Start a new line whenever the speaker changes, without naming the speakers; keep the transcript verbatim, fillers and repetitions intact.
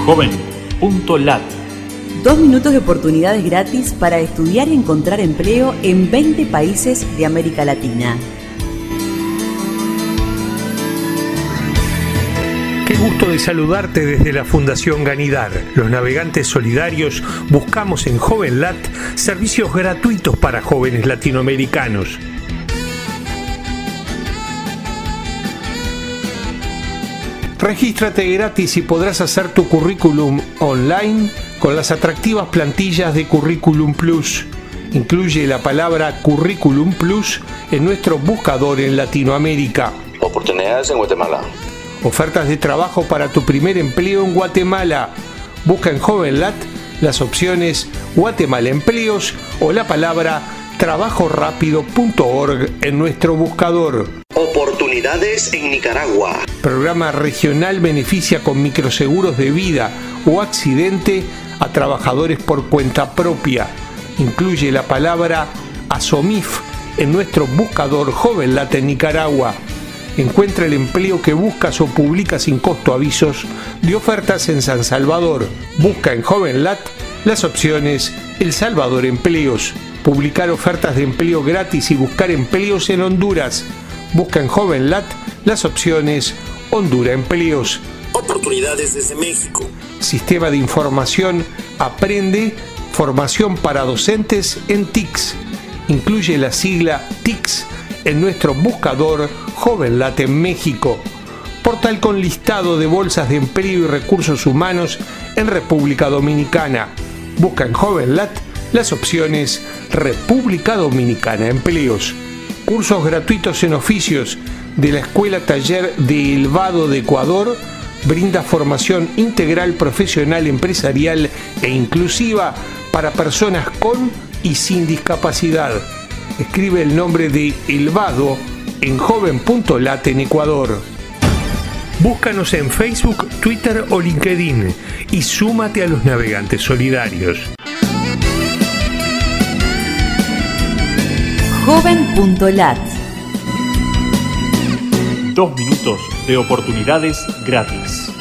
joven punto lat.
Dos minutos de oportunidades gratis para estudiar y encontrar empleo en veinte países de América Latina.
Qué gusto de saludarte desde la Fundación Ganidar. Los navegantes solidarios buscamos en JovenLat servicios gratuitos para jóvenes latinoamericanos. Regístrate gratis y podrás hacer tu currículum online con las atractivas plantillas de Curriculum Plus. Incluye la palabra Curriculum Plus en nuestro buscador en Latinoamérica.
Oportunidades en Guatemala.
Ofertas de trabajo para tu primer empleo en Guatemala. Busca en JovenLat las opciones Guatemala Empleos o la palabra trabajo rápido punto org en nuestro buscador.
Oportunidades en Nicaragua.
Programa regional beneficia con microseguros de vida o accidente a trabajadores por cuenta propia. Incluye la palabra ASOMIF en nuestro buscador JovenLat en Nicaragua. Encuentra el empleo que buscas o publica sin costo avisos de ofertas en San Salvador. Busca en JovenLat las opciones El Salvador Empleos. Publicar ofertas de empleo gratis y buscar empleos en Honduras. Busca en JovenLat las opciones Honduras Empleos.
Oportunidades desde México.
Sistema de información Aprende, formación para docentes en T I C S. Incluye la sigla T I C S en nuestro buscador JovenLat en México. Portal con listado de bolsas de empleo y recursos humanos en República Dominicana. Busca en JovenLat las opciones República Dominicana Empleos. Cursos gratuitos en oficios de la Escuela Taller de El Vado de Ecuador. Brinda formación integral, profesional, empresarial e inclusiva para personas con y sin discapacidad. Escribe el nombre de El Vado en joven punto lat en Ecuador. Búscanos en Facebook, Twitter o LinkedIn y súmate a los navegantes solidarios.
joven punto lat.
Dos minutos de oportunidades gratis.